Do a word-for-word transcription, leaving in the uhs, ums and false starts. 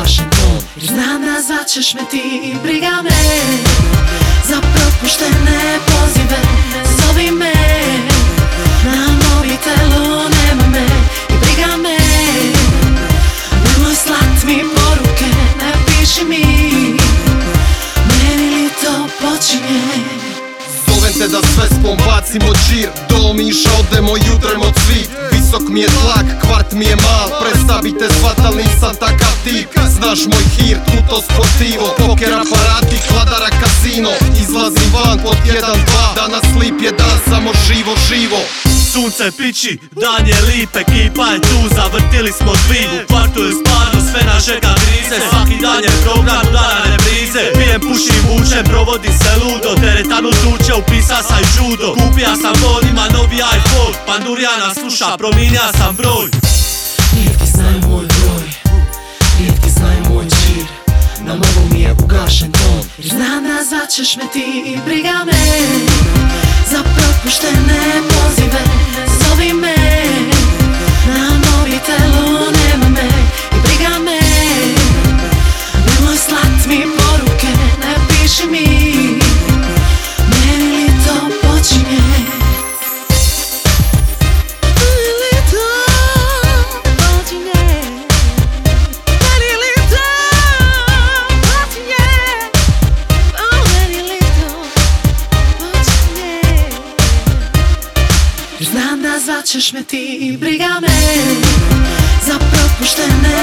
ugašen ton, jer znam da zvaćeš me ti i briga me za propuštene pozive. Zovi me na mobitelu, nema me i briga me. Nemoj slat mi poruke, ne piši mi, meni li to počinje. Zovem te da sve spom bacimo džir, do Omiša odemo jutrem od svih. Visok mi je tlak, kvart mi je mal, prestabite shvatal nisam takav tip. Znaš moj hir, tuto sportivo, poker aparati, kladara kasino. Izlazim van pod jedan dva, danas lip je dan, samo živo živo. Sunce piči, dan je lip, ekipa je tu, zavrtili smo dvi. U kvartu je spano, sve nas čeka krize, svaki dan je program, udara reprize. Pijem, pušim, vučem, provodi se ludo, teretanu tuče, upisa sam i judo. Kupija sam bod, ima novi iPhone, Pandurijana sluša, prominja sam broj. Rijetki znaju moj broj, rijetki znaju moj džir, na mobu mi je ugašen ton, jer znam da zvaćeš me ti i briga me za propuštene pozive. Zovi me na mobitelu, nema me i briga me. Nemoj slat mi poruke, ne piši mi, meni li to počinje. Znam da zvaćeš me ti i briga me za propuštene